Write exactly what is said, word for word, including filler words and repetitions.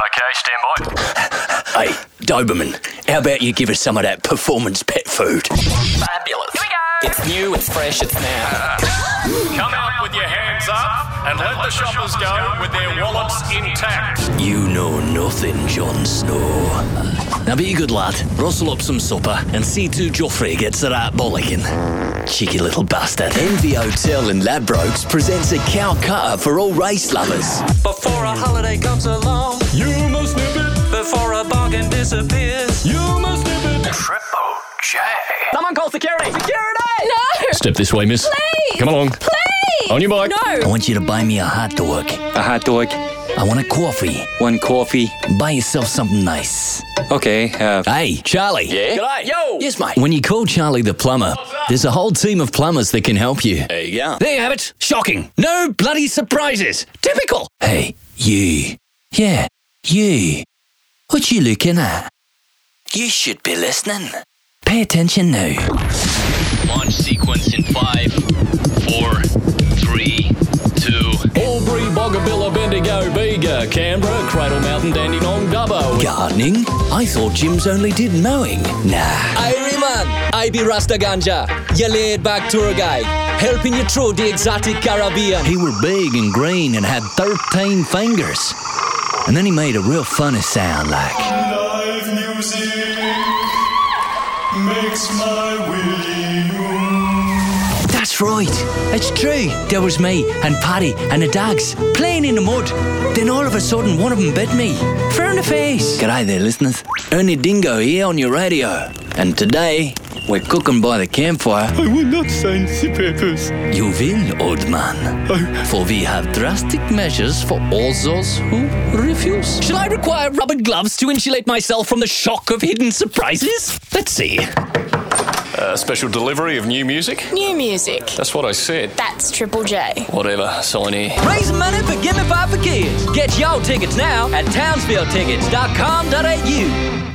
Okay, stand by. Hey, Doberman, how about you give us some of that performance pet food? Fabulous. Here we go. It's new, it's fresh, it's now. Come out with your hands up and let the shoppers go with their wallets intact. You know nothing, Jon Snow. Now be a good lad, rustle up some supper, and see to Joffrey gets the right bollocking. Cheeky little bastard. Envy Hotel in Ladbrokes presents a Calcutta for all race lovers. Before a holiday comes along, You must nip it. before a bargain disappears, You must nip it. Triple J. someone call security. Security! No! Step this way, miss. Please! Come along. Please! On your bike. I No! want you to buy me a hot dog. A hot dog, I want a coffee. one coffee. Buy yourself something nice. Okay, uh, Hey, Charlie. Yeah? G'day. Yo! Yes, mate. When you call Charlie the plumber, there's a whole team of plumbers that can help you. There you go. There you have it. Shocking. No bloody surprises. Typical. Hey, you. Yeah, you. What you looking at? You should be listening. Pay attention now. Launch sequence in five, four, three, two. Albury, Boggabilla, Bendigo, Bega, Canberra, Cradle Mountain, Dandenong, Dubbo. Gardening? I thought Jim's only did mowing. Nah. Irie man, I be Rasta Ganja, your laid-back tour guide, helping you through the exotic Caribbean. He were big and green and had thirteen fingers. And then he made a real funny sound like... Live music makes my willy move. That's right. It's true. There was me and Paddy and the dogs playing in the mud. Then all of a sudden, one of them bit me. Fair in the face. G'day there, listeners. Ernie Dingo here on your radio. And today, we're cooking by the campfire. I will not sign the papers. You will, old man. For we have drastic measures for all those who refuse. Shall I require rubber gloves to insulate myself from the shock of hidden surprises? Let's see. Uh, special delivery of new music? New music. That's what I said. That's Triple J. Whatever, sign here. Raise money for Gimme Five for Kids. Get your tickets now at townsville tickets dot com dot a u.